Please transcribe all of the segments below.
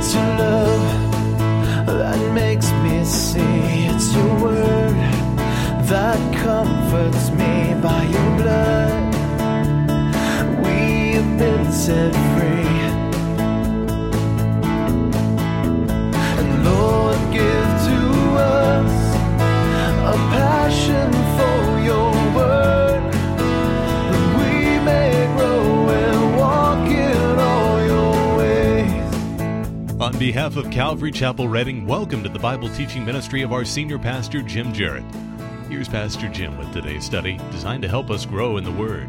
It's your love that makes me see. It's your word that comforts me. By your blood we have been set free. And Lord, give to us a passion for your word, that we may grow and walk in all your ways. On behalf of Calvary Chapel Redding, welcome to the Bible teaching ministry of our senior pastor, Jim Jarrett. Here's Pastor Jim with today's study, designed to help us grow in the Word.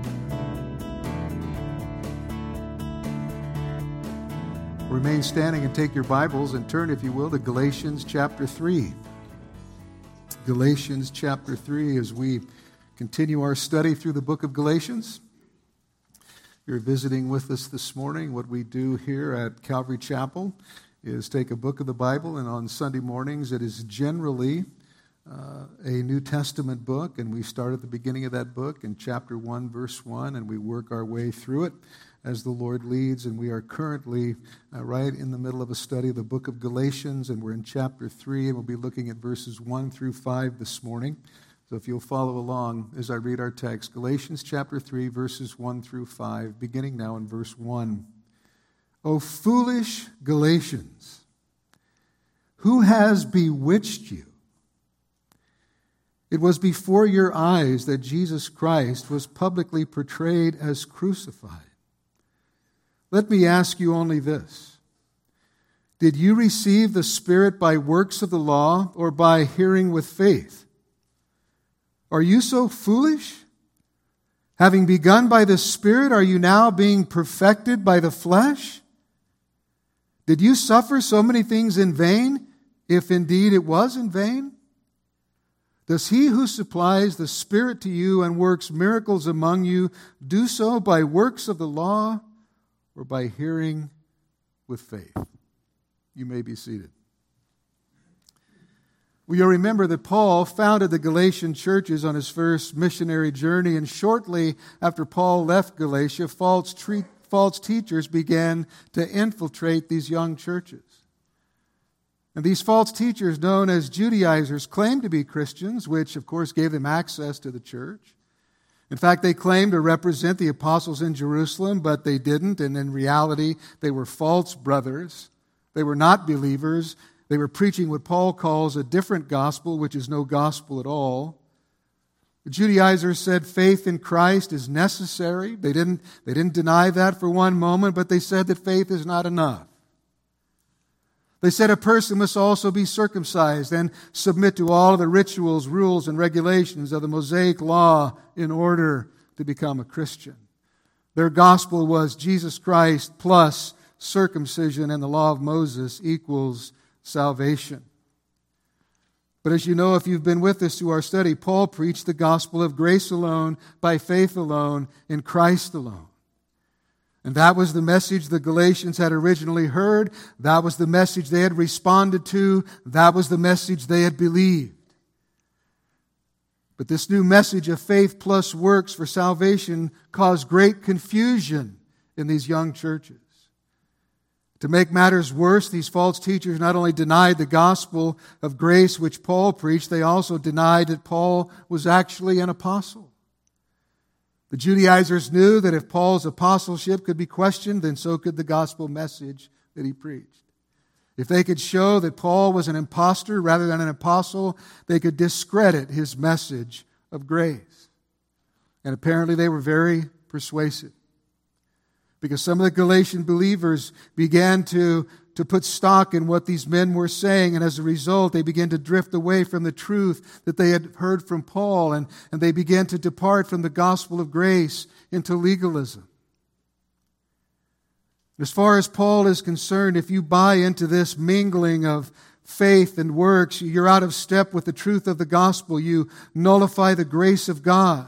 Remain standing and take your Bibles and turn, if you will, to Galatians chapter 3. Galatians chapter 3 as we continue our study through the book of Galatians. If you're visiting with us this morning, what we do here at Calvary Chapel is take a book of the Bible, and on Sunday mornings it is generally a New Testament book, and we start at the beginning of that book in chapter 1, verse 1, and we work our way through it as the Lord leads. And we are currently right in the middle of a study of the book of Galatians, and we're in chapter 3, and we'll be looking at verses 1 through 5 this morning. So if you'll follow along as I read our text, Galatians chapter 3, verses 1 through 5, beginning now in verse 1. O foolish Galatians, who has bewitched you? It was before your eyes that Jesus Christ was publicly portrayed as crucified. Let me ask you only this. Did you receive the Spirit by works of the law or by hearing with faith? Are you so foolish? Having begun by the Spirit, are you now being perfected by the flesh? Did you suffer so many things in vain, if indeed it was in vain? Does he who supplies the Spirit to you and works miracles among you do so by works of the law or by hearing with faith? You may be seated. Well, you'll remember that Paul founded the Galatian churches on his first missionary journey, and shortly after Paul left Galatia, false teachers began to infiltrate these young churches. And these false teachers, known as Judaizers, claimed to be Christians, which of course gave them access to the church. In fact, they claimed to represent the apostles in Jerusalem, but they didn't, and in reality, they were false brothers. They were not believers. They were preaching what Paul calls a different gospel, which is no gospel at all. The Judaizers said faith in Christ is necessary. They didn't deny that for one moment, but they said that faith is not enough. They said a person must also be circumcised and submit to all of the rituals, rules, and regulations of the Mosaic law in order to become a Christian. Their gospel was Jesus Christ plus circumcision and the law of Moses equals salvation. But as you know, if you've been with us through our study, Paul preached the gospel of grace alone, by faith alone, in Christ alone. And that was the message the Galatians had originally heard. That was the message they had responded to. That was the message they had believed. But this new message of faith plus works for salvation caused great confusion in these young churches. To make matters worse, these false teachers not only denied the gospel of grace which Paul preached, they also denied that Paul was actually an apostle. The Judaizers knew that if Paul's apostleship could be questioned, then so could the gospel message that he preached. If they could show that Paul was an impostor rather than an apostle, they could discredit his message of grace. And apparently they were very persuasive, because some of the Galatian believers began to put stock in what these men were saying, and as a result, they began to drift away from the truth that they had heard from Paul, and they began to depart from the gospel of grace into legalism. As far as Paul is concerned, if you buy into this mingling of faith and works, you're out of step with the truth of the gospel. You nullify the grace of God.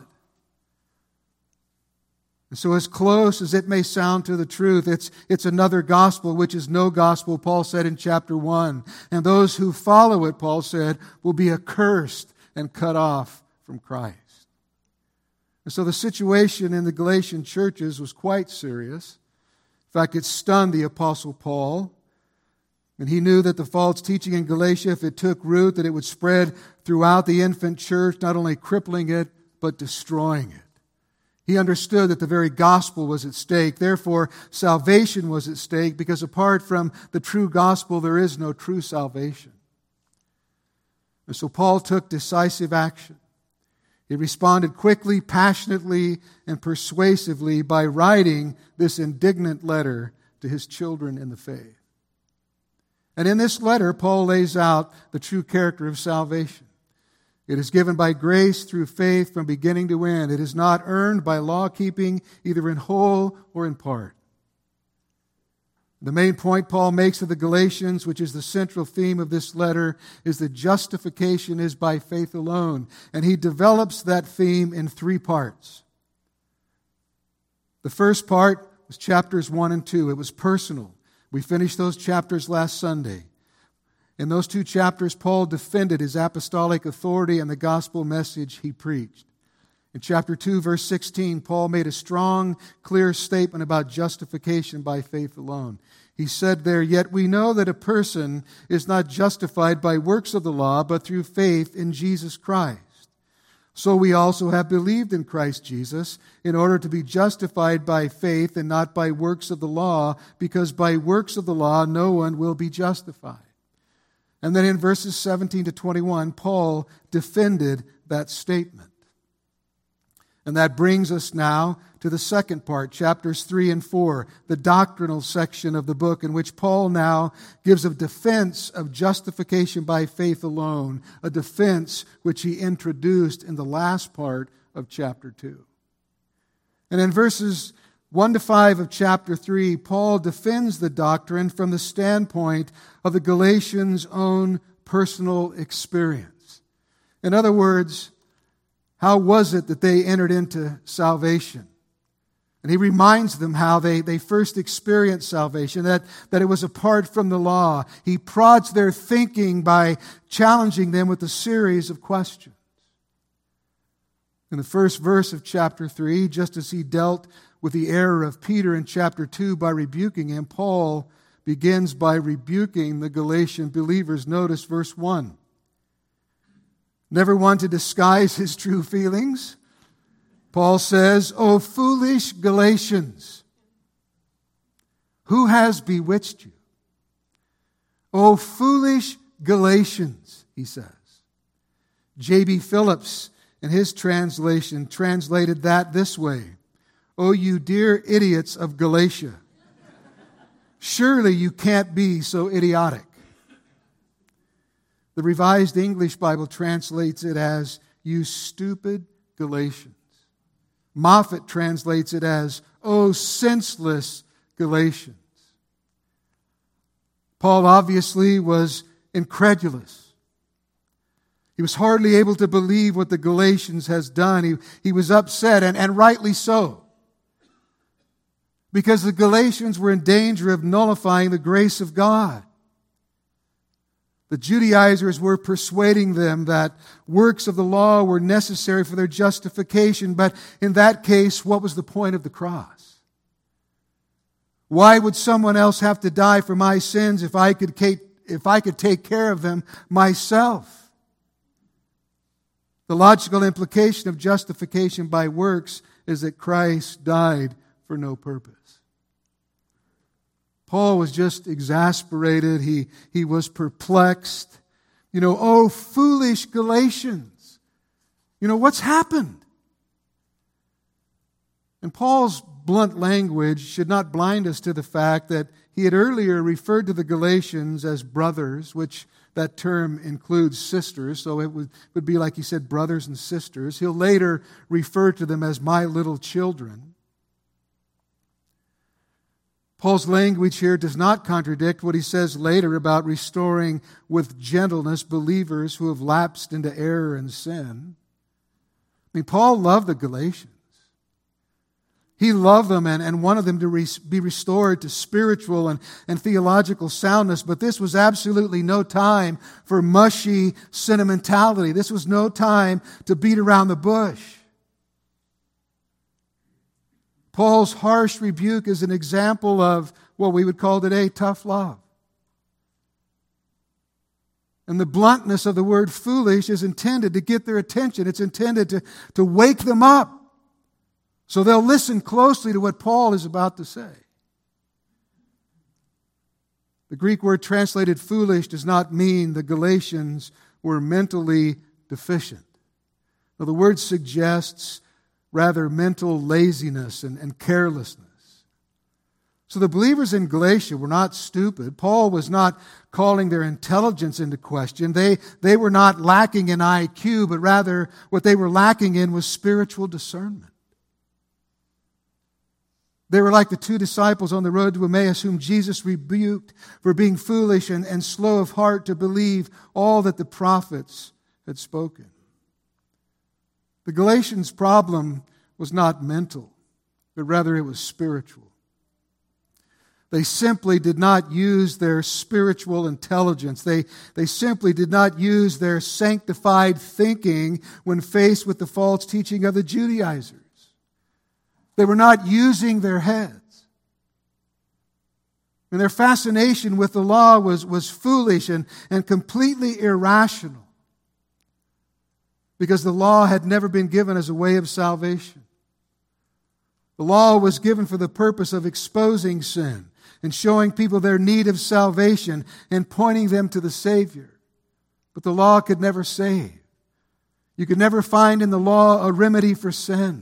And so as close as it may sound to the truth, it's another gospel, which is no gospel, Paul said in chapter 1. And those who follow it, Paul said, will be accursed and cut off from Christ. And so the situation in the Galatian churches was quite serious. In fact, it stunned the Apostle Paul. And he knew that the false teaching in Galatia, if it took root, that it would spread throughout the infant church, not only crippling it, but destroying it. He understood that the very gospel was at stake. Therefore, salvation was at stake, because apart from the true gospel, there is no true salvation. And so Paul took decisive action. He responded quickly, passionately, and persuasively by writing this indignant letter to his children in the faith. And in this letter, Paul lays out the true character of salvation. It is given by grace through faith from beginning to end. It is not earned by law-keeping, either in whole or in part. The main point Paul makes to the Galatians, which is the central theme of this letter, is that justification is by faith alone. And he develops that theme in 3 parts. The first part was chapters 1 and 2. It was personal. We finished those chapters last Sunday. In those 2 chapters, Paul defended his apostolic authority and the gospel message he preached. In chapter 2, verse 16, Paul made a strong, clear statement about justification by faith alone. He said there, "Yet we know that a person is not justified by works of the law, but through faith in Jesus Christ. So we also have believed in Christ Jesus in order to be justified by faith and not by works of the law, because by works of the law no one will be justified." And then in verses 17 to 21, Paul defended that statement. And that brings us now to the second part, chapters 3 and 4, the doctrinal section of the book, in which Paul now gives a defense of justification by faith alone, a defense which he introduced in the last part of chapter 2. And in verses 1 to 5 of chapter 3, Paul defends the doctrine from the standpoint of the Galatians' own personal experience. In other words, how was it that they entered into salvation? And he reminds them how they first experienced salvation, that it was apart from the law. He prods their thinking by challenging them with a series of questions. In the first verse of chapter 3, just as he dealt with the error of Peter in chapter 2 by rebuking him, Paul begins by rebuking the Galatian believers. Notice verse 1. Never one to disguise his true feelings. Paul says, "O foolish Galatians, who has bewitched you?" O foolish Galatians, he says. J.B. Phillips, in his translation, translated that this way: "O you dear idiots of Galatia, surely you can't be so idiotic." The Revised English Bible translates it as, "You stupid Galatians." Moffat translates it as, "O senseless Galatians." Paul obviously was incredulous. He was hardly able to believe what the Galatians has done. He was upset, and rightly so, because the Galatians were in danger of nullifying the grace of God. The Judaizers were persuading them that works of the law were necessary for their justification, but in that case, what was the point of the cross? Why would someone else have to die for my sins if I could take care of them myself? The logical implication of justification by works is that Christ died for no purpose. Paul was just exasperated. He was perplexed. Oh, foolish Galatians. What's happened? And Paul's blunt language should not blind us to the fact that he had earlier referred to the Galatians as brothers, which that term includes sisters, so it would be like he said brothers and sisters. He'll later refer to them as my little children. Paul's language here does not contradict what he says later about restoring with gentleness believers who have lapsed into error and sin. Paul loved the Galatians. He loved them and wanted them to be restored to spiritual and theological soundness, but this was absolutely no time for mushy sentimentality. This was no time to beat around the bush. Paul's harsh rebuke is an example of what we would call today tough love. And the bluntness of the word foolish is intended to get their attention. It's intended to wake them up so they'll listen closely to what Paul is about to say. The Greek word translated foolish does not mean the Galatians were mentally deficient. Now, the word suggests rather mental laziness and carelessness. So the believers in Galatia were not stupid. Paul was not calling their intelligence into question. They were not lacking in IQ, but rather what they were lacking in was spiritual discernment. They were like the two disciples on the road to Emmaus whom Jesus rebuked for being foolish and slow of heart to believe all that the prophets had spoken. The Galatians' problem was not mental, but rather it was spiritual. They simply did not use their spiritual intelligence. They simply did not use their sanctified thinking when faced with the false teaching of the Judaizers. They were not using their heads. And their fascination with the law was foolish and completely irrational, because the law had never been given as a way of salvation. The law was given for the purpose of exposing sin and showing people their need of salvation and pointing them to the Savior. But the law could never save. You could never find in the law a remedy for sin.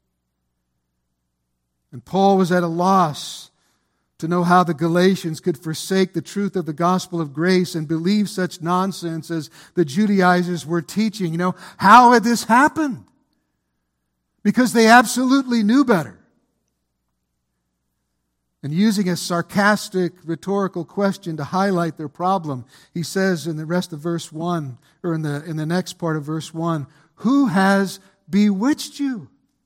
And Paul was at a loss to know how the Galatians could forsake the truth of the gospel of grace and believe such nonsense as the Judaizers were teaching. How had this happened? Because they absolutely knew better. And using a sarcastic rhetorical question to highlight their problem, he says in the rest of verse 1, or in the next part of verse 1, who has bewitched you?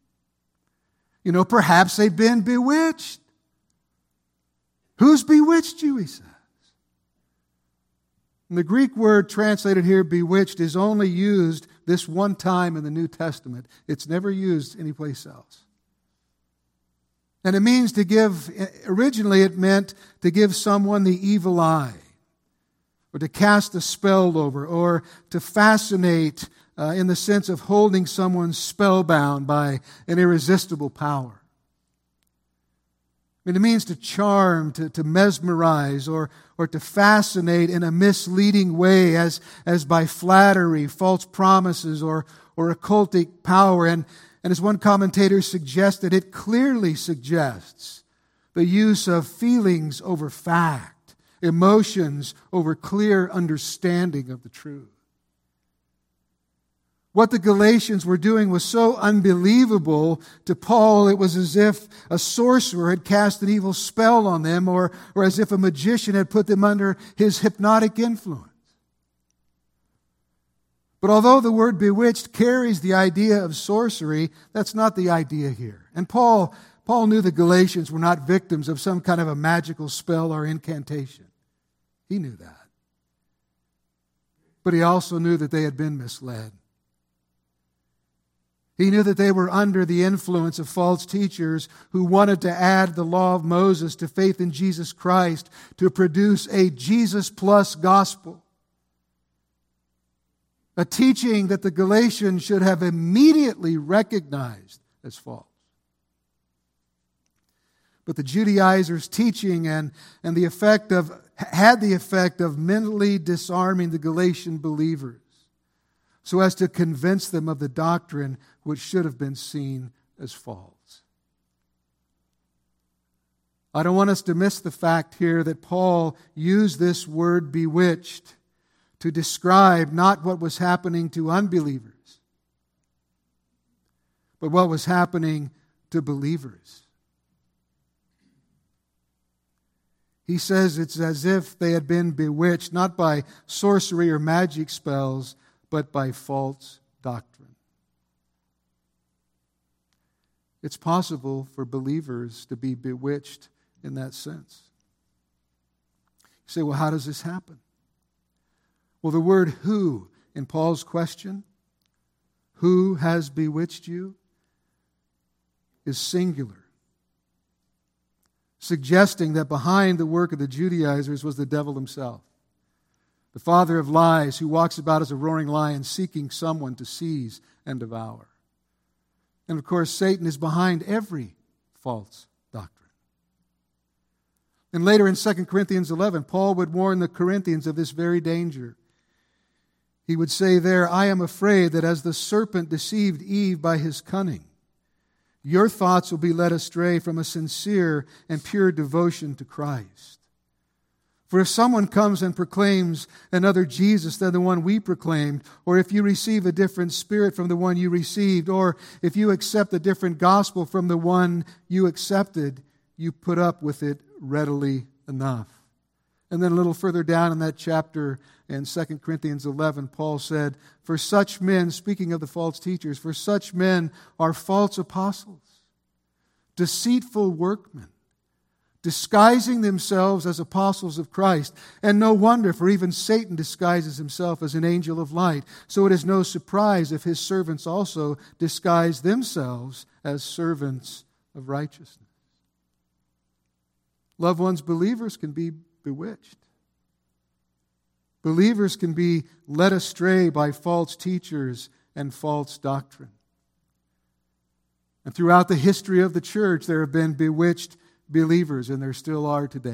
Perhaps they've been bewitched. Who's bewitched you, he says. And the Greek word translated here, bewitched, is only used this one time in the New Testament. It's never used anyplace else. And it means to give, originally it meant to give someone the evil eye, or to cast a spell over, or to fascinate in the sense of holding someone spellbound by an irresistible power. It means to charm, to mesmerize, or to fascinate in a misleading way as by flattery, false promises, or occultic power. And as one commentator suggested, it clearly suggests the use of feelings over fact, emotions over clear understanding of the truth. What the Galatians were doing was so unbelievable to Paul, it was as if a sorcerer had cast an evil spell on them, or as if a magician had put them under his hypnotic influence. But although the word bewitched carries the idea of sorcery, that's not the idea here. And Paul knew the Galatians were not victims of some kind of a magical spell or incantation. He knew that. But he also knew that they had been misled. He knew that they were under the influence of false teachers who wanted to add the law of Moses to faith in Jesus Christ to produce a Jesus plus gospel. A teaching that the Galatians should have immediately recognized as false. But the Judaizers' teaching had the effect of mentally disarming the Galatian believers, so as to convince them of the doctrine which should have been seen as false. I don't want us to miss the fact here that Paul used this word bewitched to describe not what was happening to unbelievers, but what was happening to believers. He says it's as if they had been bewitched, not by sorcery or magic spells, but by false doctrine. It's possible for believers to be bewitched in that sense. You say, well, how does this happen? Well, the word who in Paul's question, who has bewitched you, is singular, suggesting that behind the work of the Judaizers was the devil himself. the father of lies, who walks about as a roaring lion seeking someone to seize and devour. And of course, Satan is behind every false doctrine. And later in 2 Corinthians 11, Paul would warn the Corinthians of this very danger. He would say there, I am afraid that as the serpent deceived Eve by his cunning, your thoughts will be led astray from a sincere and pure devotion to Christ. For if someone comes and proclaims another Jesus than the one we proclaimed, or if you receive a different spirit from the one you received, or if you accept a different gospel from the one you accepted, you put up with it readily enough. And then a little further down in that chapter in 2 Corinthians 11, Paul said, for such men, speaking of the false teachers, for such men are false apostles, deceitful workmen, disguising themselves as apostles of Christ. And no wonder, for even Satan disguises himself as an angel of light. So it is no surprise if his servants also disguise themselves as servants of righteousness. Loved ones, believers can be bewitched. Believers can be led astray by false teachers and false doctrine. And throughout the history of the church, there have been bewitched believers, and there still are today.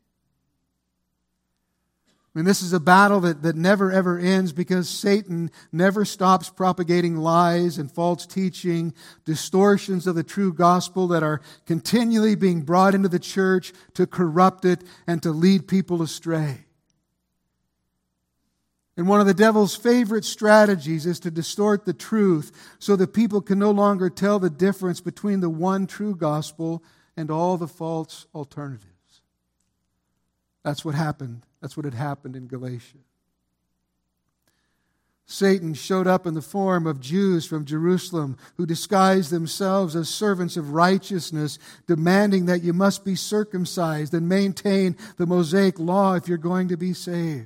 I mean, this is a battle that never ever ends, because Satan never stops propagating lies and false teaching, distortions of the true gospel that are continually being brought into the church to corrupt it and to lead people astray. And one of the devil's favorite strategies is to distort the truth so that people can no longer tell the difference between the one true gospel and all the false alternatives. That's what happened. That's what had happened in Galatia. Satan showed up in the form of Jews from Jerusalem who disguised themselves as servants of righteousness, demanding that you must be circumcised and maintain the Mosaic law if you're going to be saved.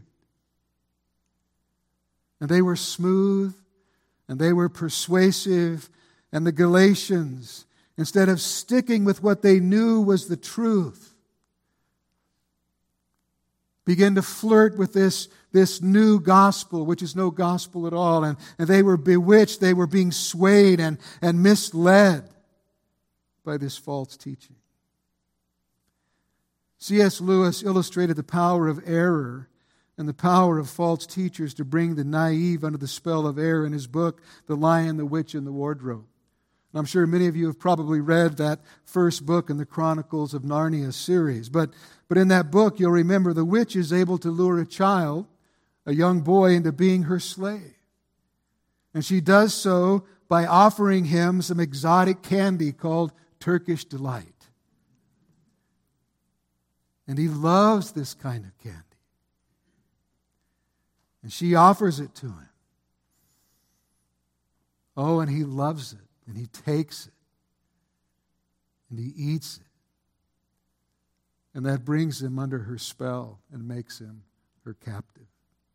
And they were smooth and they were persuasive, and the Galatians, instead of sticking with what they knew was the truth, began to flirt with this new gospel, which is no gospel at all. And they were bewitched. They were being swayed and misled by this false teaching. C.S. Lewis illustrated the power of error and the power of false teachers to bring the naive under the spell of error in his book, The Lion, the Witch, and the Wardrobe. And I'm sure many of you have probably read that first book in the Chronicles of Narnia series. But in that book, you'll remember the witch is able to lure a child, a young boy, into being her slave. And she does so by offering him some exotic candy called Turkish Delight. And he loves this kind of candy. And she offers it to him. Oh, and he loves it. And he takes it. And he eats it. And that brings him under her spell and makes him her captive.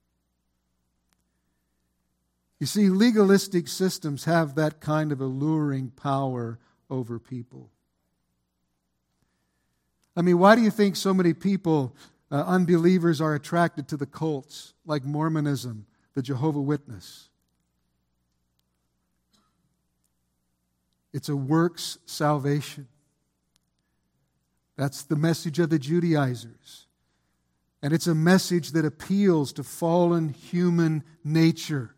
You see, legalistic systems have that kind of alluring power over people. I mean, why do you think so many people, unbelievers, are attracted to the cults like Mormonism, the Jehovah's Witness? It's a works salvation. That's the message of the Judaizers. And it's a message that appeals to fallen human nature.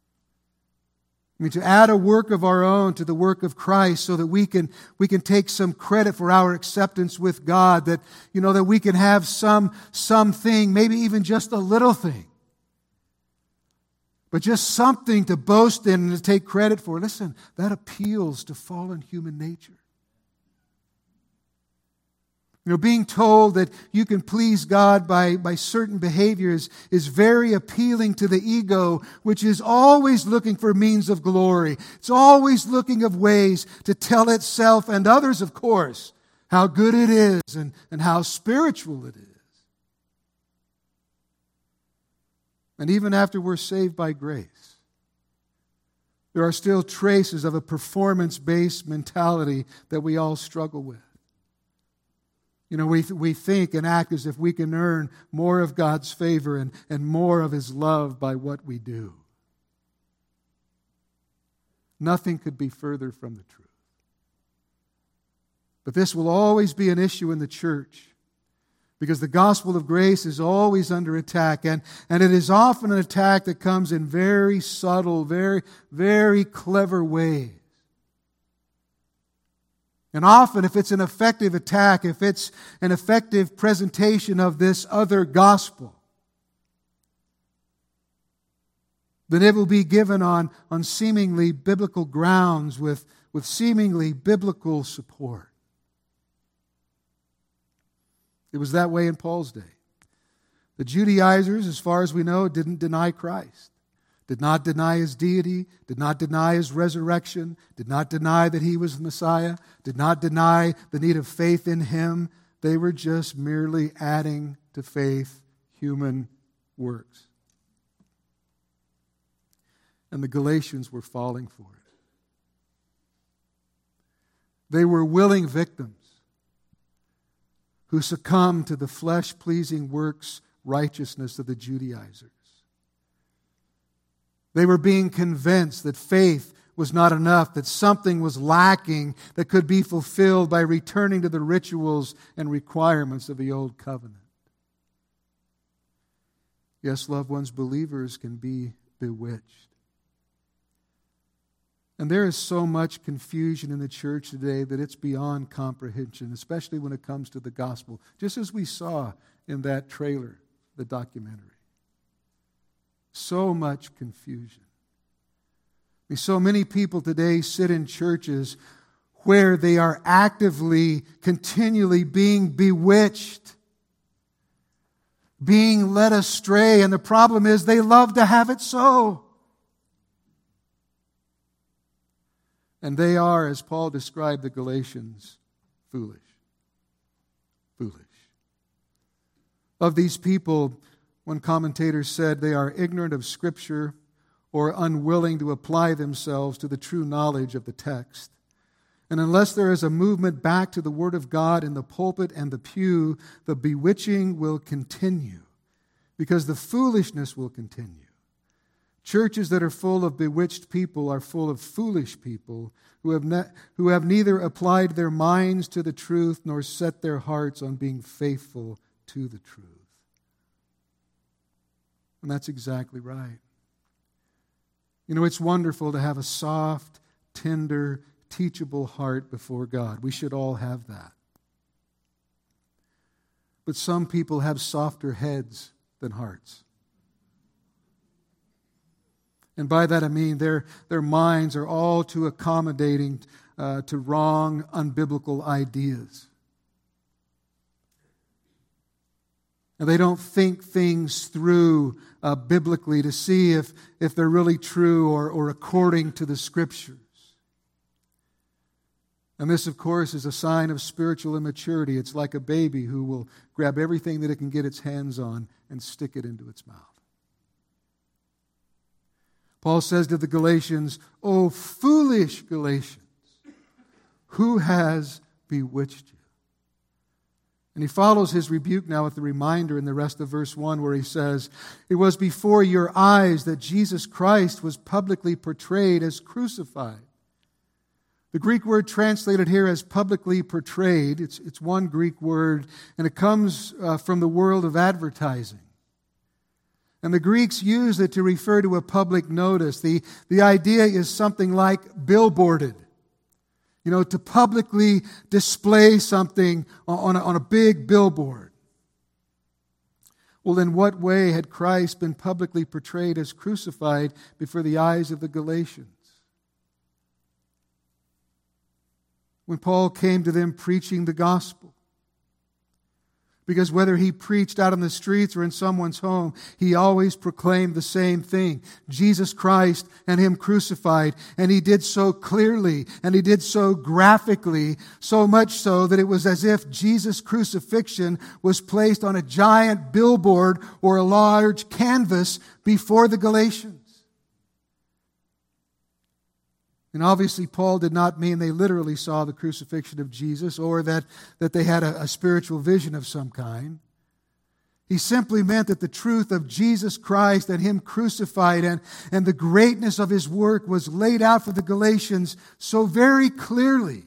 I mean, to add a work of our own to the work of Christ so that we can take some credit for our acceptance with God, that we can have something, maybe even just a little thing, but just something to boast in and to take credit for. Listen, that appeals to fallen human nature. Being told that you can please God by certain behaviors is very appealing to the ego, which is always looking for means of glory. It's always looking of ways to tell itself and others, of course, how good it is and how spiritual it is. And even after we're saved by grace, there are still traces of a performance-based mentality that we all struggle with. We think and act as if we can earn more of God's favor and more of His love by what we do. Nothing could be further from the truth. But this will always be an issue in the church, because the gospel of grace is always under attack, and it is often an attack that comes in very subtle, very, very clever ways. And often, if it's an effective attack, if it's an effective presentation of this other gospel, then it will be given on seemingly biblical grounds with seemingly biblical support. It was that way in Paul's day. The Judaizers, as far as we know, didn't deny Christ, did not deny His deity, did not deny His resurrection, did not deny that He was the Messiah, did not deny the need of faith in Him. They were just merely adding to faith human works. And the Galatians were falling for it. They were willing victims who succumbed to the flesh-pleasing works righteousness of the Judaizers. They were being convinced that faith was not enough, that something was lacking that could be fulfilled by returning to the rituals and requirements of the Old Covenant. Yes, loved ones, believers can be bewitched. And there is so much confusion in the church today that it's beyond comprehension, especially when it comes to the gospel, just as we saw in that trailer, the documentary. So much confusion. So many people today sit in churches where they are actively, continually being bewitched, being led astray, and the problem is they love to have it so. And they are, as Paul described the Galatians, foolish. Foolish. Of these people, one commentator said they are ignorant of Scripture or unwilling to apply themselves to the true knowledge of the text. And unless there is a movement back to the Word of God in the pulpit and the pew, the bewitching will continue, because the foolishness will continue. Churches that are full of bewitched people are full of foolish people who have neither applied their minds to the truth nor set their hearts on being faithful to the truth. And that's exactly right. It's wonderful to have a soft, tender, teachable heart before God. We should all have that. But some people have softer heads than hearts. And by that I mean their minds are all too accommodating to wrong, unbiblical ideas. And they don't think things through biblically to see if they're really true or according to the Scriptures. And this, of course, is a sign of spiritual immaturity. It's like a baby who will grab everything that it can get its hands on and stick it into its mouth. Paul says to the Galatians, "O foolish Galatians, who has bewitched you?" And he follows his rebuke now with the reminder in the rest of verse 1 where he says, "It was before your eyes that Jesus Christ was publicly portrayed as crucified." The Greek word translated here as publicly portrayed, it's one Greek word, and it comes from the world of advertising. And the Greeks use it to refer to a public notice. The idea is something like billboarded. To publicly display something on a big billboard. Well, in what way had Christ been publicly portrayed as crucified before the eyes of the Galatians? When Paul came to them preaching the gospel. Because whether he preached out on the streets or in someone's home, he always proclaimed the same thing: Jesus Christ and Him crucified. And he did so clearly, and he did so graphically, so much so that it was as if Jesus' crucifixion was placed on a giant billboard or a large canvas before the Galatians. And obviously Paul did not mean they literally saw the crucifixion of Jesus or that they had a spiritual vision of some kind. He simply meant that the truth of Jesus Christ and Him crucified and the greatness of His work was laid out for the Galatians so very clearly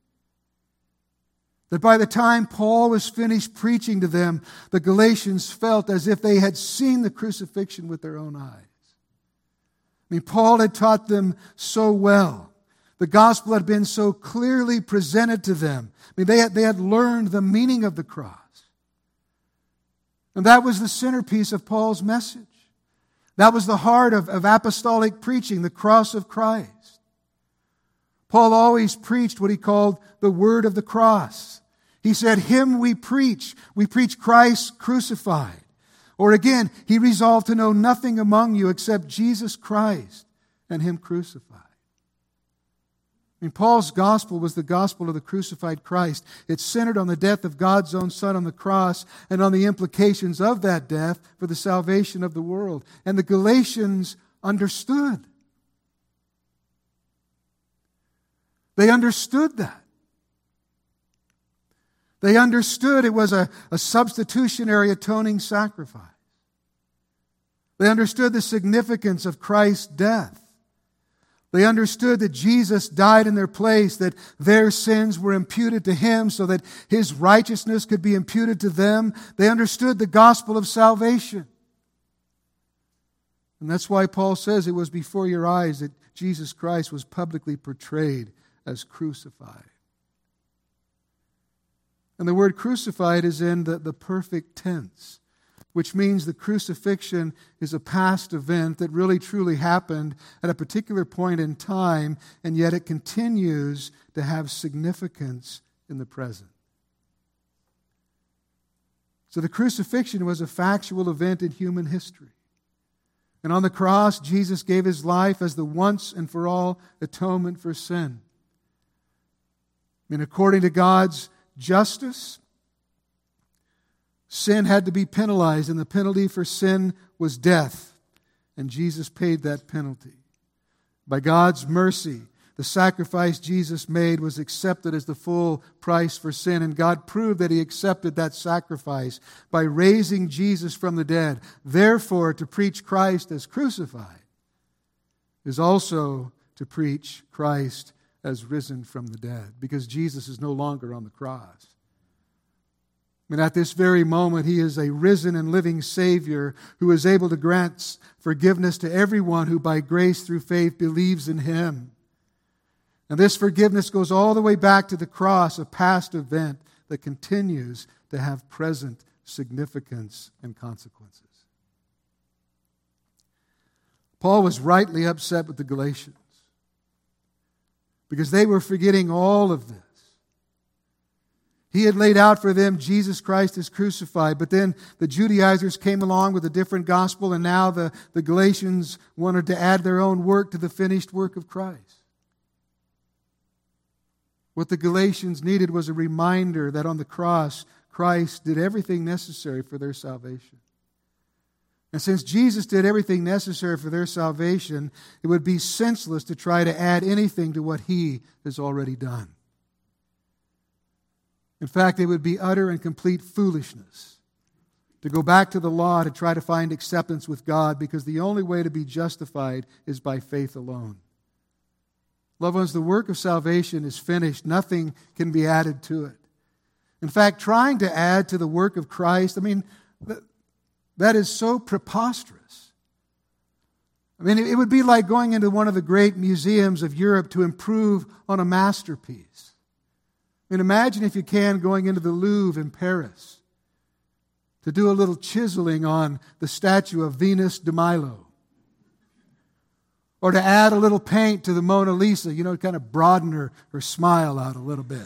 that by the time Paul was finished preaching to them, the Galatians felt as if they had seen the crucifixion with their own eyes. I mean, Paul had taught them so well. The gospel had been so clearly presented to them. I mean, they had learned the meaning of the cross. And that was the centerpiece of Paul's message. That was the heart of apostolic preaching, the cross of Christ. Paul always preached what he called the word of the cross. He said, Him we preach. We preach Christ crucified. Or again, he resolved to know nothing among you except Jesus Christ and Him crucified. I mean, Paul's gospel was the gospel of the crucified Christ. It centered on the death of God's own Son on the cross and on the implications of that death for the salvation of the world. And the Galatians understood. They understood that. They understood it was a substitutionary atoning sacrifice. They understood the significance of Christ's death. They understood that Jesus died in their place, that their sins were imputed to Him so that His righteousness could be imputed to them. They understood the gospel of salvation. And that's why Paul says it was before your eyes that Jesus Christ was publicly portrayed as crucified. And the word crucified is in the perfect tense, which means the crucifixion is a past event that really truly happened at a particular point in time, and yet it continues to have significance in the present. So the crucifixion was a factual event in human history. And on the cross, Jesus gave His life as the once and for all atonement for sin. And according to God's justice, sin had to be penalized, and the penalty for sin was death. And Jesus paid that penalty. By God's mercy, the sacrifice Jesus made was accepted as the full price for sin, and God proved that He accepted that sacrifice by raising Jesus from the dead. Therefore, to preach Christ as crucified is also to preach Christ as risen from the dead, because Jesus is no longer on the cross. And at this very moment, He is a risen and living Savior who is able to grant forgiveness to everyone who by grace through faith believes in Him. And this forgiveness goes all the way back to the cross, a past event that continues to have present significance and consequences. Paul was rightly upset with the Galatians because they were forgetting all of this. He had laid out for them Jesus Christ is crucified, but then the Judaizers came along with a different gospel, and now the Galatians wanted to add their own work to the finished work of Christ. What the Galatians needed was a reminder that on the cross, Christ did everything necessary for their salvation. And since Jesus did everything necessary for their salvation, it would be senseless to try to add anything to what He has already done. In fact, it would be utter and complete foolishness to go back to the law to try to find acceptance with God, because the only way to be justified is by faith alone. Loved ones, the work of salvation is finished. Nothing can be added to it. In fact, trying to add to the work of Christ, that is so preposterous. It would be like going into one of the great museums of Europe to improve on a masterpiece. Imagine, if you can, going into the Louvre in Paris to do a little chiseling on the statue of Venus de Milo. Or to add a little paint to the Mona Lisa, kind of broaden her smile out a little bit.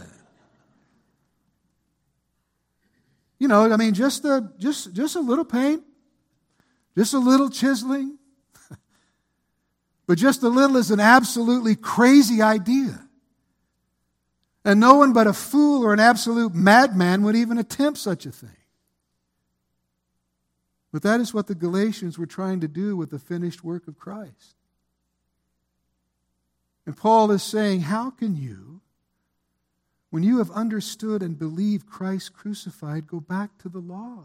Just a little paint, just a little chiseling. But just a little is an absolutely crazy idea. And no one but a fool or an absolute madman would even attempt such a thing. But that is what the Galatians were trying to do with the finished work of Christ. And Paul is saying, how can you, when you have understood and believed Christ crucified, go back to the law?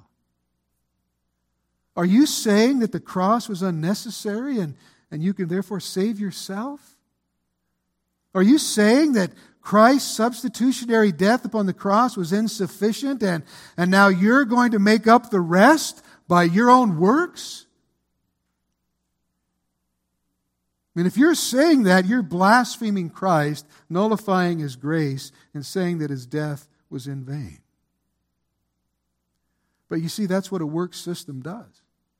Are you saying that the cross was unnecessary and you can therefore save yourself? Are you saying that Christ's substitutionary death upon the cross was insufficient and now you're going to make up the rest by your own works? I mean, if you're saying that, you're blaspheming Christ, nullifying His grace, and saying that His death was in vain. But you see, that's what a works system does.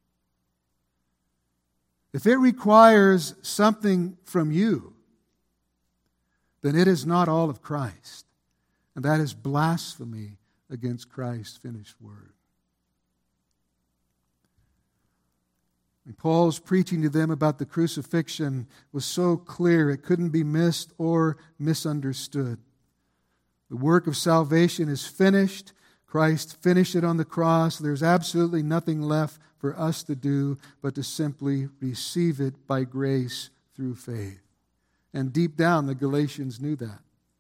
If it requires something from you, then it is not all of Christ. And that is blasphemy against Christ's finished word. And Paul's preaching to them about the crucifixion was so clear it couldn't be missed or misunderstood. The work of salvation is finished. Christ finished it on the cross. There's absolutely nothing left for us to do but to simply receive it by grace through faith. And deep down, the Galatians knew that.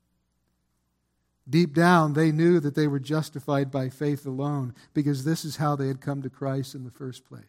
Deep down, they knew that they were justified by faith alone because this is how they had come to Christ in the first place.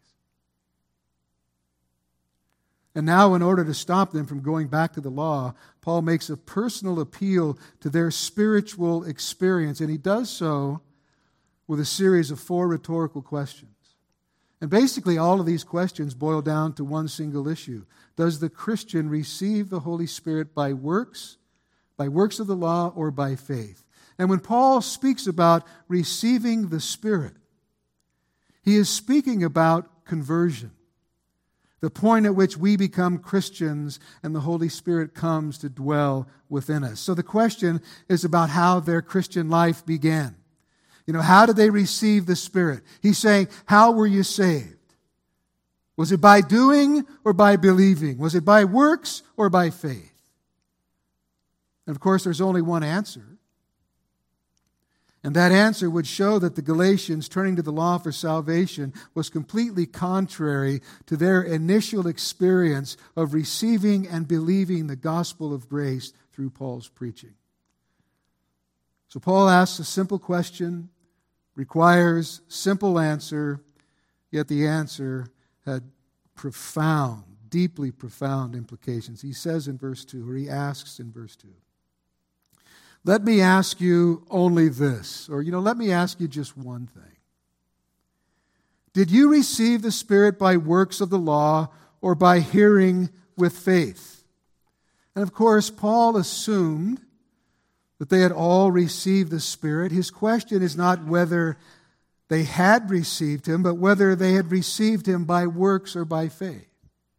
And now, in order to stop them from going back to the law, Paul makes a personal appeal to their spiritual experience, and he does so with a series of 4 rhetorical questions. And basically, all of these questions boil down to one single issue. Does the Christian receive the Holy Spirit by works of the law, or by faith? And when Paul speaks about receiving the Spirit, he is speaking about conversion, the point at which we become Christians and the Holy Spirit comes to dwell within us. So the question is about how their Christian life began. How did they receive the Spirit? He's saying, how were you saved? Was it by doing or by believing? Was it by works or by faith? And of course, there's only one answer. And that answer would show that the Galatians turning to the law for salvation was completely contrary to their initial experience of receiving and believing the gospel of grace through Paul's preaching. So Paul asks a simple question, requires simple answer, yet the answer had profound, deeply profound implications. He says in verse 2, or he asks in verse 2, let me ask you only this, or let me ask you just one thing. Did you receive the Spirit by works of the law or by hearing with faith? And of course, Paul assumed that they had all received the Spirit. His question is not whether they had received Him, but whether they had received Him by works or by faith.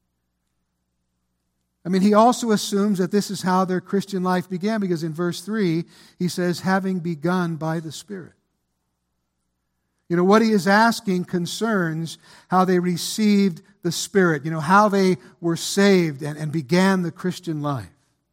He also assumes that this is how their Christian life began, because in verse 3, he says, having begun by the Spirit. What he is asking concerns how they received the Spirit, how they were saved and began the Christian life.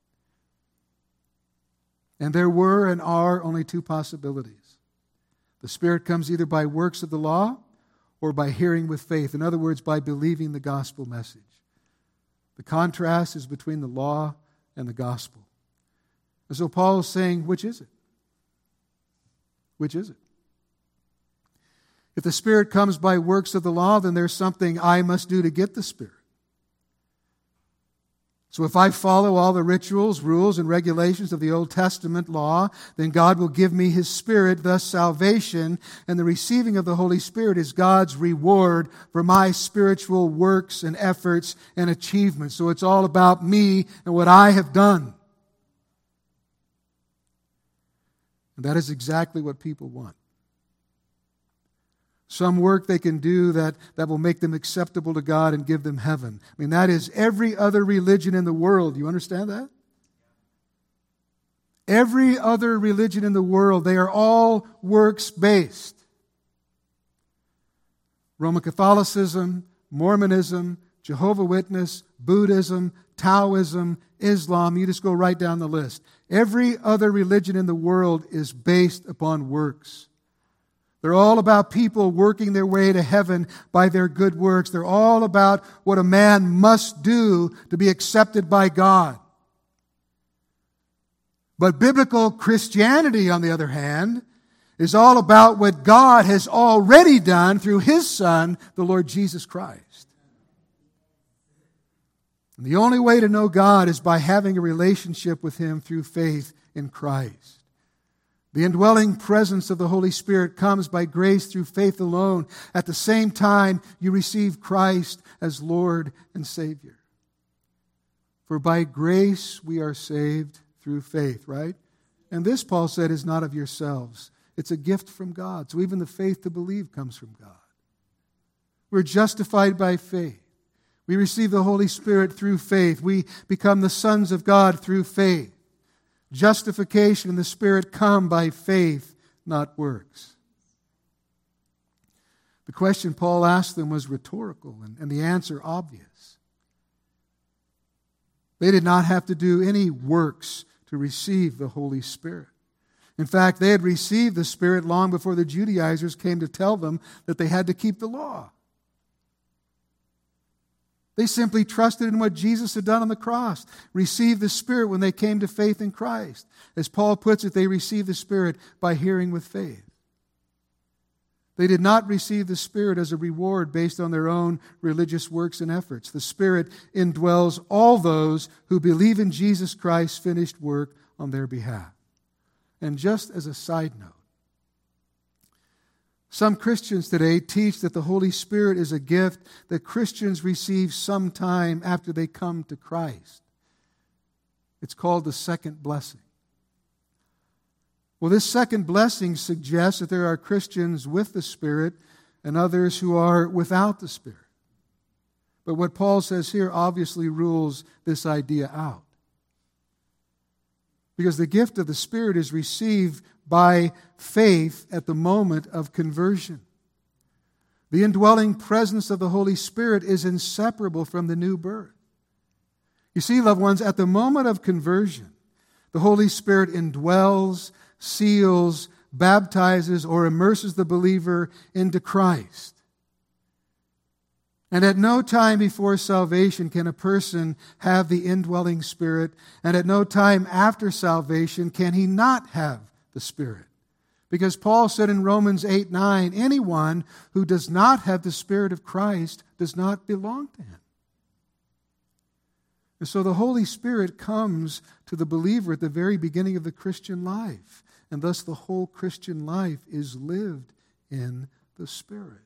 And there were and are only 2 possibilities. The Spirit comes either by works of the law or by hearing with faith. In other words, by believing the gospel message. The contrast is between the law and the gospel. And so Paul is saying, which is it? Which is it? If the Spirit comes by works of the law, then there's something I must do to get the Spirit. So if I follow all the rituals, rules, and regulations of the Old Testament law, then God will give me His Spirit, thus salvation, and the receiving of the Holy Spirit is God's reward for my spiritual works and efforts and achievements. So it's all about me and what I have done. And that is exactly what people want. Some work they can do that will make them acceptable to God and give them heaven. That is every other religion in the world. You understand that? Every other religion in the world, they are all works-based. Roman Catholicism, Mormonism, Jehovah's Witness, Buddhism, Taoism, Islam, you just go right down the list. Every other religion in the world is based upon works. They're all about people working their way to heaven by their good works. They're all about what a man must do to be accepted by God. But biblical Christianity, on the other hand, is all about what God has already done through His Son, the Lord Jesus Christ. And the only way to know God is by having a relationship with Him through faith in Christ. The indwelling presence of the Holy Spirit comes by grace through faith alone. At the same time, you receive Christ as Lord and Savior. For by grace we are saved through faith, right? And this, Paul said, is not of yourselves. It's a gift from God. So even the faith to believe comes from God. We're justified by faith. We receive the Holy Spirit through faith. We become the sons of God through faith. Justification and the Spirit come by faith, not works. The question Paul asked them was rhetorical, and the answer obvious. They did not have to do any works to receive the Holy Spirit. In fact, they had received the Spirit long before the Judaizers came to tell them that they had to keep the law. They simply trusted in what Jesus had done on the cross, received the Spirit when they came to faith in Christ. As Paul puts it, they received the Spirit by hearing with faith. They did not receive the Spirit as a reward based on their own religious works and efforts. The Spirit indwells all those who believe in Jesus Christ's finished work on their behalf. And just as a side note, some Christians today teach that the Holy Spirit is a gift that Christians receive sometime after they come to Christ. It's called the second blessing. Well, this second blessing suggests that there are Christians with the Spirit and others who are without the Spirit. But what Paul says here obviously rules this idea out. Because the gift of the Spirit is received by faith at the moment of conversion. The indwelling presence of the Holy Spirit is inseparable from the new birth. You see, loved ones, at the moment of conversion, the Holy Spirit indwells, seals, baptizes, or immerses the believer into Christ. And at no time before salvation can a person have the indwelling Spirit, and at no time after salvation can he not have the Spirit. Because Paul said in Romans 8:9, anyone who does not have the Spirit of Christ does not belong to Him. And so the Holy Spirit comes to the believer at the very beginning of the Christian life, and thus the whole Christian life is lived in the Spirit.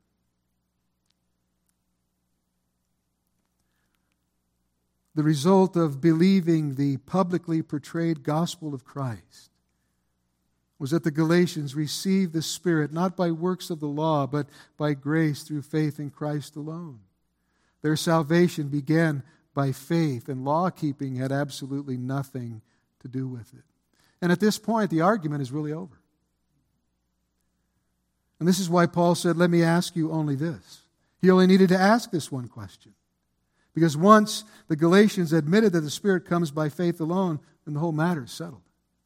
The result of believing the publicly portrayed gospel of Christ was that the Galatians received the Spirit not by works of the law, but by grace through faith in Christ alone. Their salvation began by faith, and law-keeping had absolutely nothing to do with it. And at this point, the argument is really over. And this is why Paul said, let me ask you only this. He only needed to ask this one question. Because once the Galatians admitted that the Spirit comes by faith alone, then the whole matter is settled.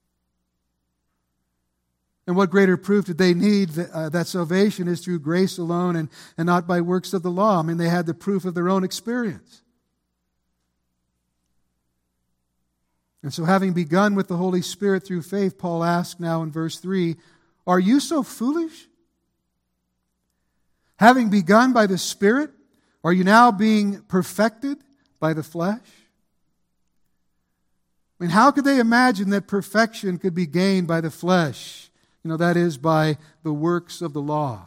And what greater proof did they need that salvation is through grace alone and not by works of the law? I mean, they had the proof of their own experience. And so having begun with the Holy Spirit through faith, Paul asks now in verse 3, are you so foolish? Having begun by the Spirit, are you now being perfected by the flesh? I mean, how could they imagine that perfection could be gained by the flesh? That is, by the works of the law.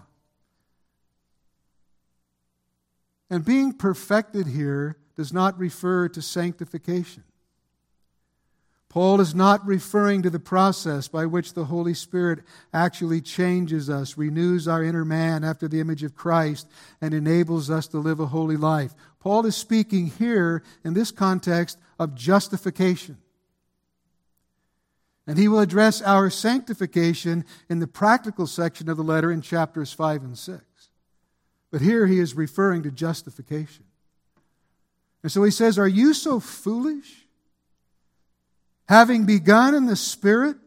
And being perfected here does not refer to sanctification. Paul is not referring to the process by which the Holy Spirit actually changes us, renews our inner man after the image of Christ, and enables us to live a holy life. Paul is speaking here, in this context, of justification. And he will address our sanctification in the practical section of the letter in chapters 5 and 6. But here he is referring to justification. And so he says, are you so foolish? Having begun in the Spirit,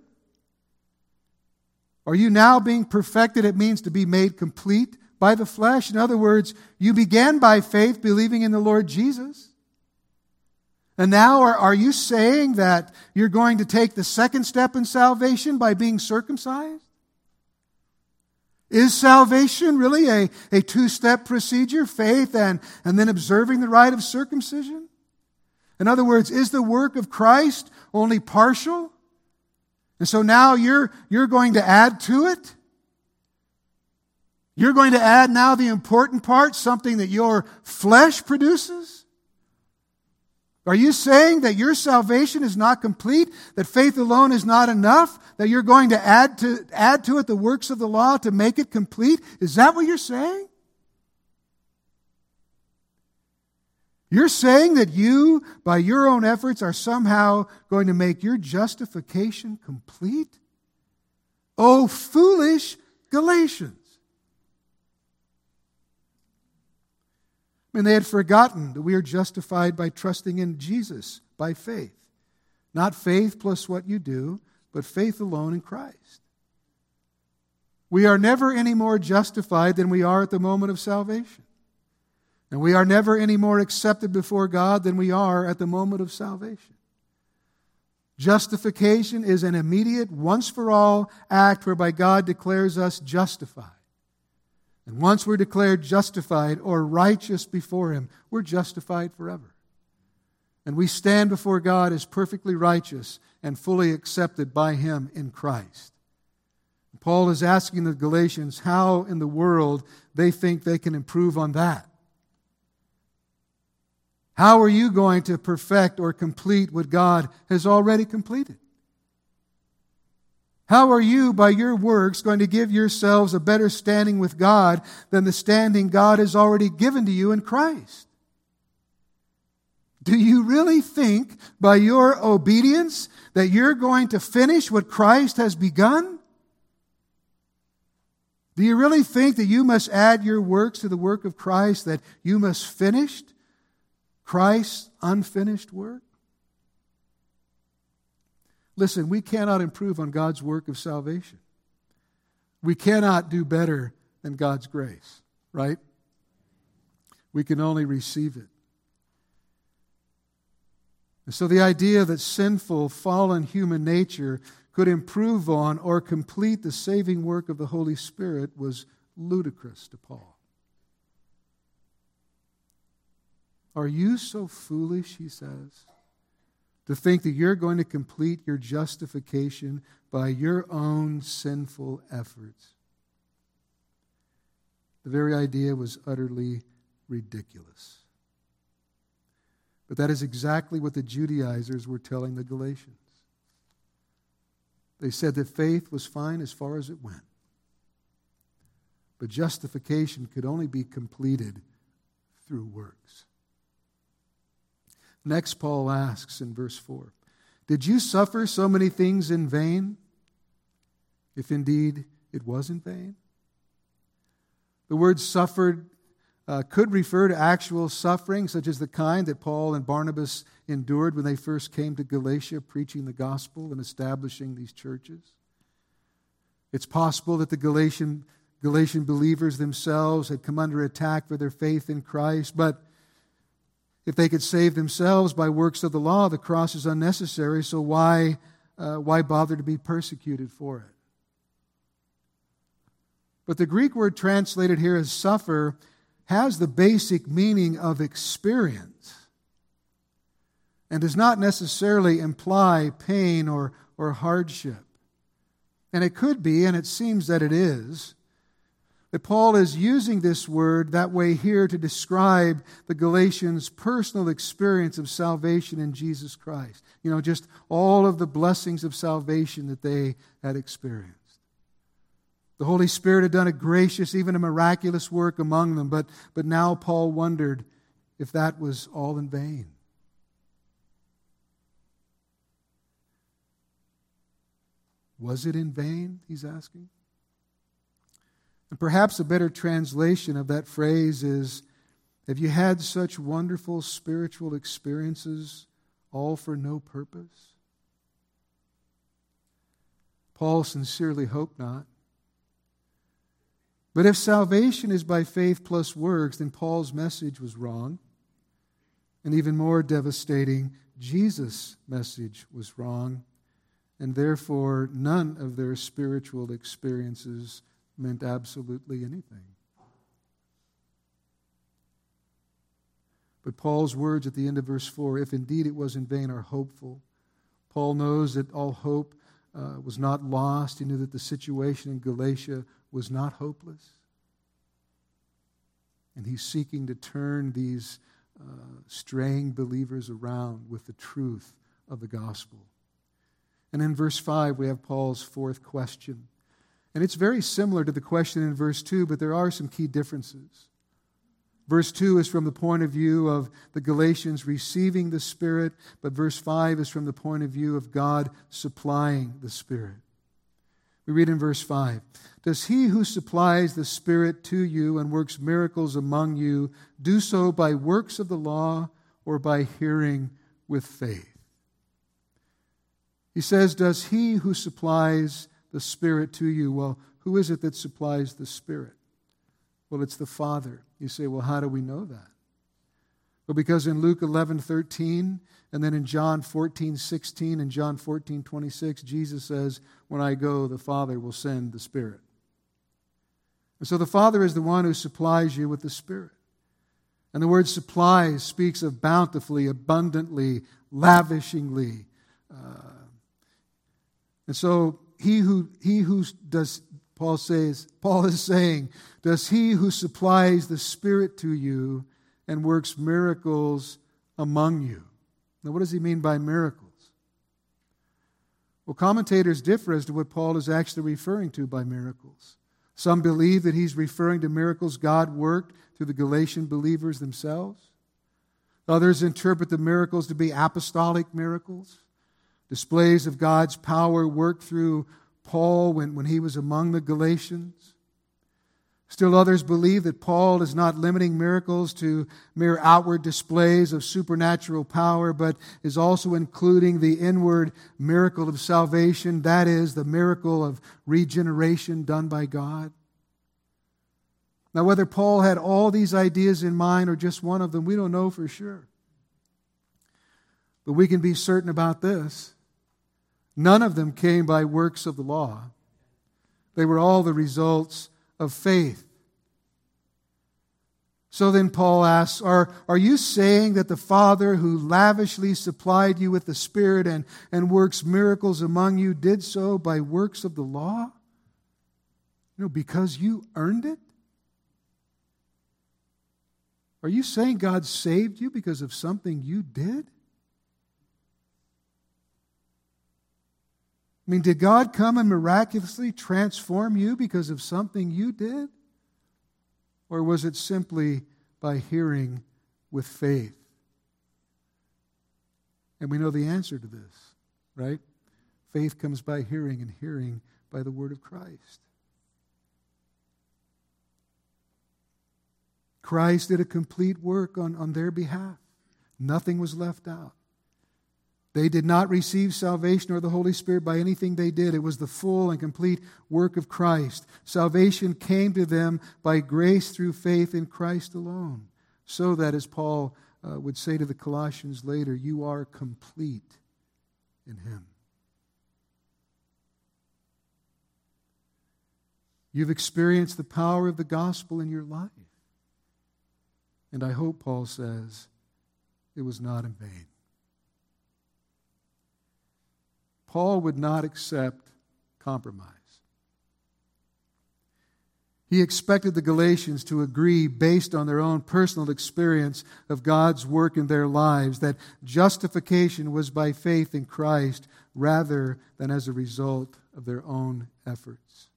are you now being perfected? It means to be made complete by the flesh. In other words, you began by faith, believing in the Lord Jesus. And now are you saying that you're going to take the second step in salvation by being circumcised? Is salvation really a two-step procedure, faith and then observing the rite of circumcision? In other words, is the work of Christ only partial? And so now you're going to add to it? You're going to add now the important part, something that your flesh produces? Are you saying that your salvation is not complete, that faith alone is not enough, that you're going to add to it the works of the law to make it complete? Is that what you're saying? You're saying that you, by your own efforts, are somehow going to make your justification complete? Oh, foolish Galatians! I mean, they had forgotten that we are justified by trusting in Jesus, by faith. Not faith plus what you do, but faith alone in Christ. We are never any more justified than we are at the moment of salvation. And we are never any more accepted before God than we are at the moment of salvation. Justification is an immediate, once-for-all act whereby God declares us justified. And once we're declared justified or righteous before Him, we're justified forever. And we stand before God as perfectly righteous and fully accepted by Him in Christ. Paul is asking the Galatians how in the world they think they can improve on that. How are you going to perfect or complete what God has already completed? How are you, by your works, going to give yourselves a better standing with God than the standing God has already given to you in Christ? Do you really think, by your obedience, that you're going to finish what Christ has begun? Do you really think that you must add your works to the work of Christ, that you must finish Christ's unfinished work? Listen, we cannot improve on God's work of salvation. We cannot do better than God's grace, right? We can only receive it. And so the idea that sinful, fallen human nature could improve on or complete the saving work of the Holy Spirit was ludicrous to Paul. Are you so foolish, he says, to think that you're going to complete your justification by your own sinful efforts? The very idea was utterly ridiculous. But that is exactly what the Judaizers were telling the Galatians. They said that faith was fine as far as it went. But justification could only be completed through works. Next, Paul asks in verse 4, "Did you suffer so many things in vain, if indeed it was in vain?" The word suffered could refer to actual suffering, such as the kind that Paul and Barnabas endured when they first came to Galatia, preaching the gospel and establishing these churches. It's possible that the Galatian believers themselves had come under attack for their faith in Christ, but if they could save themselves by works of the law, the cross is unnecessary, so why bother to be persecuted for it? But the Greek word translated here as suffer has the basic meaning of experience and does not necessarily imply pain or hardship. And it could be, and it seems that it is, that Paul is using this word that way here to describe the Galatians' personal experience of salvation in Jesus Christ. You know, just all of the blessings of salvation that they had experienced. The Holy Spirit had done a gracious, even a miraculous work among them, but now Paul wondered if that was all in vain. Was it in vain, he's asking? And perhaps a better translation of that phrase is, have you had such wonderful spiritual experiences all for no purpose? Paul sincerely hoped not. But if salvation is by faith plus works, then Paul's message was wrong. And even more devastating, Jesus' message was wrong, and therefore none of their spiritual experiences meant absolutely anything. But Paul's words at the end of verse 4, if indeed it was in vain, are hopeful. Paul knows that all hope was not lost. He knew that the situation in Galatia was not hopeless. And he's seeking to turn these straying believers around with the truth of the gospel. And in verse 5, we have Paul's fourth question. And it's very similar to the question in verse 2, but there are some key differences. Verse 2 is from the point of view of the Galatians receiving the Spirit, but verse 5 is from the point of view of God supplying the Spirit. We read in verse 5, does he who supplies the Spirit to you and works miracles among you do so by works of the law or by hearing with faith? He says, does he who supplies the Spirit to you? Well, who is it that supplies the Spirit? Well, it's the Father. You say, well, how do we know that? Well, because in Luke 11:13, and then in John 14:16 and John 14:26, Jesus says, when I go, the Father will send the Spirit. And so the Father is the one who supplies you with the Spirit. And the word supplies speaks of bountifully, abundantly, lavishingly. And so Paul is saying, does he who supplies the Spirit to you and works miracles among you? Now, what does he mean by miracles? Well, commentators differ as to what Paul is actually referring to by miracles. Some believe that he's referring to miracles God worked through the Galatian believers themselves. Others interpret the miracles to be apostolic miracles, displays of God's power worked through Paul when he was among the Galatians. Still others believe that Paul is not limiting miracles to mere outward displays of supernatural power, but is also including the inward miracle of salvation, that is, the miracle of regeneration done by God. Now, whether Paul had all these ideas in mind or just one of them, we don't know for sure. But we can be certain about this. None of them came by works of the law. They were all the results of faith. So then Paul asks, are you saying that the Father who lavishly supplied you with the Spirit and works miracles among you did so by works of the law? Because you earned it? Are you saying God saved you because of something you did? Did God come and miraculously transform you because of something you did? Or was it simply by hearing with faith? And we know the answer to this, right? Faith comes by hearing, and hearing by the word of Christ. Christ did a complete work on their behalf. Nothing was left out. They did not receive salvation or the Holy Spirit by anything they did. It was the full and complete work of Christ. Salvation came to them by grace through faith in Christ alone. So that, as Paul would say to the Colossians later, you are complete in Him. You've experienced the power of the gospel in your life. And I hope, Paul says, it was not in vain. Paul would not accept compromise. He expected the Galatians to agree based on their own personal experience of God's work in their lives, that justification was by faith in Christ rather than as a result of their own efforts.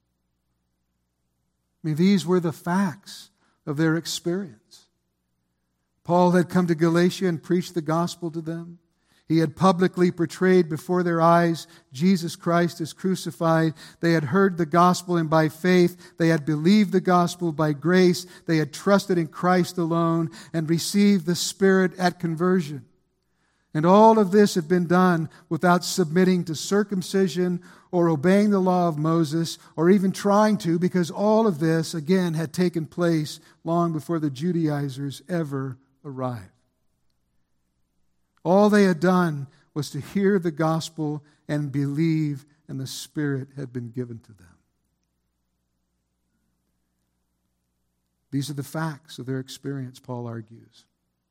These were the facts of their experience. Paul had come to Galatia and preached the gospel to them. He had publicly portrayed before their eyes Jesus Christ as crucified. They had heard the gospel, and by faith they had believed the gospel. By grace they had trusted in Christ alone and received the Spirit at conversion. And all of this had been done without submitting to circumcision or obeying the law of Moses or even trying to, because all of this, again, had taken place long before the Judaizers ever arrived. All they had done was to hear the gospel and believe, and the Spirit had been given to them. These are the facts of their experience, Paul argues.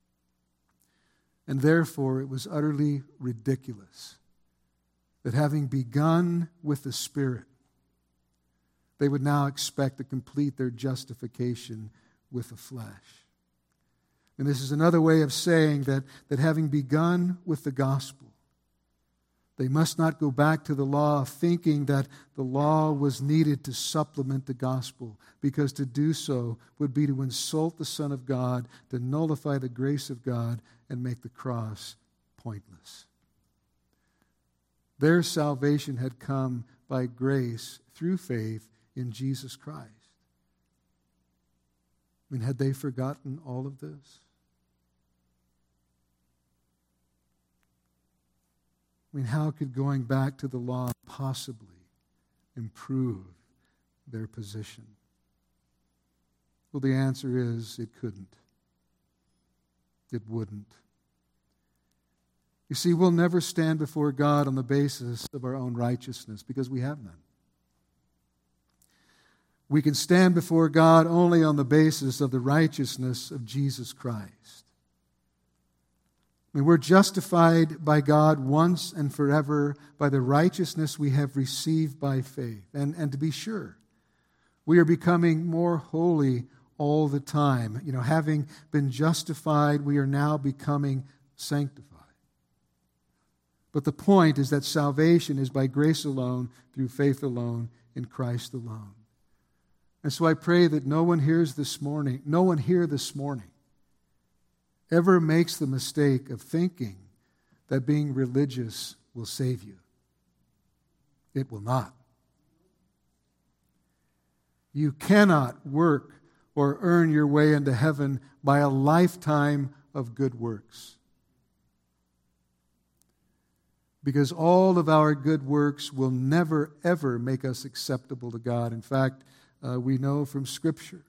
And therefore, it was utterly ridiculous that having begun with the Spirit, they would now expect to complete their justification with the flesh. And this is another way of saying that having begun with the gospel, they must not go back to the law thinking that the law was needed to supplement the gospel, because to do so would be to insult the Son of God, to nullify the grace of God, and make the cross pointless. Their salvation had come by grace through faith in Jesus Christ. I mean, had they forgotten all of this? I mean, how could going back to the law possibly improve their position? Well, the answer is it couldn't. It wouldn't. You see, we'll never stand before God on the basis of our own righteousness, because we have none. We can stand before God only on the basis of the righteousness of Jesus Christ. I mean, we're justified by God once and forever by the righteousness we have received by faith. And to be sure, we are becoming more holy all the time. You know, having been justified, we are now becoming sanctified. But the point is that salvation is by grace alone, through faith alone, in Christ alone. And so I pray that no one here this morning ever makes the mistake of thinking that being religious will save you. It will not. You cannot work or earn your way into heaven by a lifetime of good works. Because all of our good works will never, ever make us acceptable to God. In fact, we know from Scripture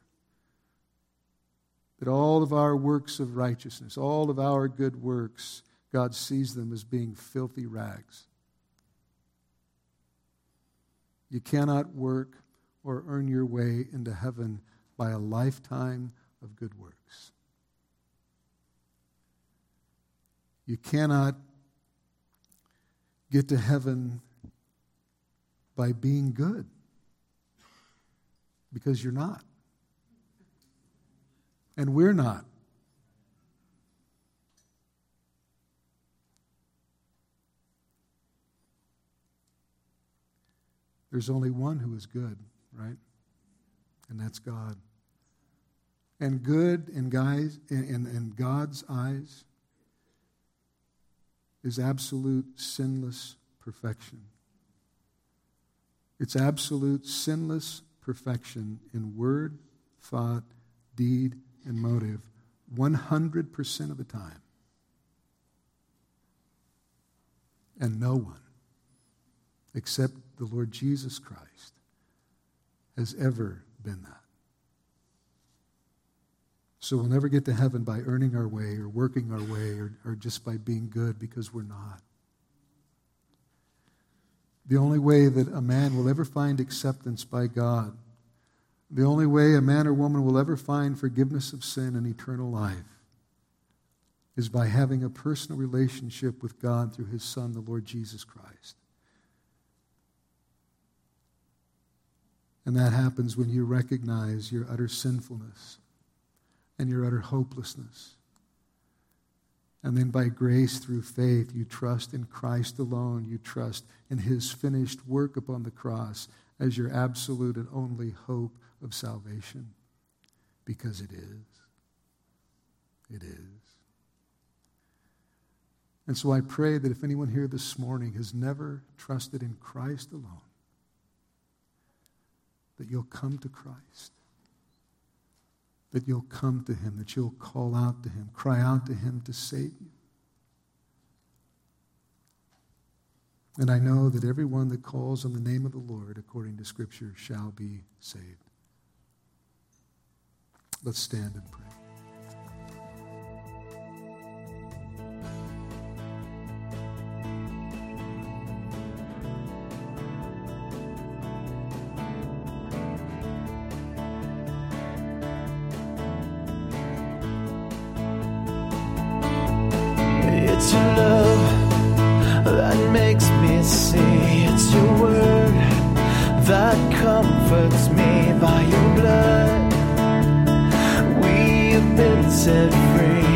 that all of our works of righteousness, all of our good works, God sees them as being filthy rags. You cannot work or earn your way into heaven by a lifetime of good works. You cannot get to heaven by being good, because you're not. And we're not. There's only one who is good, right? And that's God. And good in God's eyes is absolute sinless perfection. It's absolute sinless perfection in word, thought, deed, and motive 100% of the time. And no one, except the Lord Jesus Christ, has ever been that. So we'll never get to heaven by earning our way or working our way or just by being good, because we're not. The only way that a man will ever find acceptance by God, the only way a man or woman will ever find forgiveness of sin and eternal life, is by having a personal relationship with God through His Son, the Lord Jesus Christ. And that happens when you recognize your utter sinfulness and your utter hopelessness. And then by grace through faith, you trust in Christ alone. You trust in His finished work upon the cross as your absolute and only hope of salvation. Because it is. It is. And so I pray that if anyone here this morning has never trusted in Christ alone, that you'll come to Christ. That you'll come to Him, that you'll call out to Him, cry out to Him to save you. And I know that everyone that calls on the name of the Lord, according to Scripture, shall be saved. Let's stand and pray. It's your love that makes me see. It's your word that comforts me. By your blood we've been set free.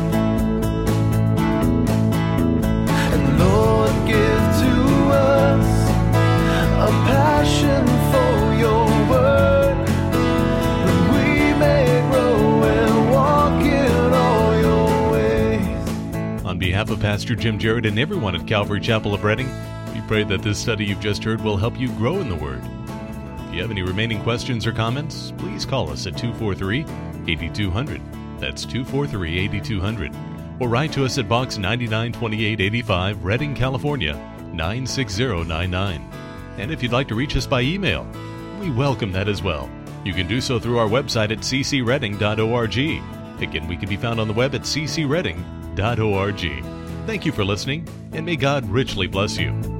And Lord, give to us a passion for your word, that we may grow and walk in all your ways. On behalf of Pastor Jim Jarrett and everyone at Calvary Chapel of Redding, we pray that this study you've just heard will help you grow in the Word. If you have any remaining questions or comments, please call us at 243-8200. That's 243-8200. Or write to us at Box 992885, Redding, California, 96099. And if you'd like to reach us by email, we welcome that as well. You can do so through our website at ccredding.org. Again, we can be found on the web at ccredding.org. Thank you for listening, and may God richly bless you.